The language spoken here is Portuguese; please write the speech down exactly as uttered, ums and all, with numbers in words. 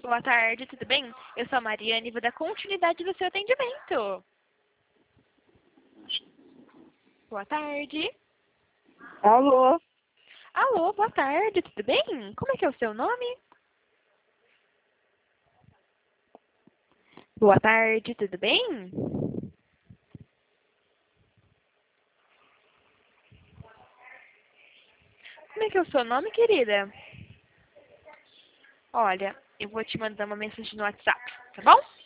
Boa tarde, tudo bem? Eu sou a Mariane e vou dar continuidade no seu atendimento. Boa tarde. Alô? Alô, boa tarde, tudo bem? Como é que é o seu nome? Boa tarde, tudo bem? Como é que é o seu nome, querida? Olha, eu vou te mandar uma mensagem no WhatsApp, tá bom?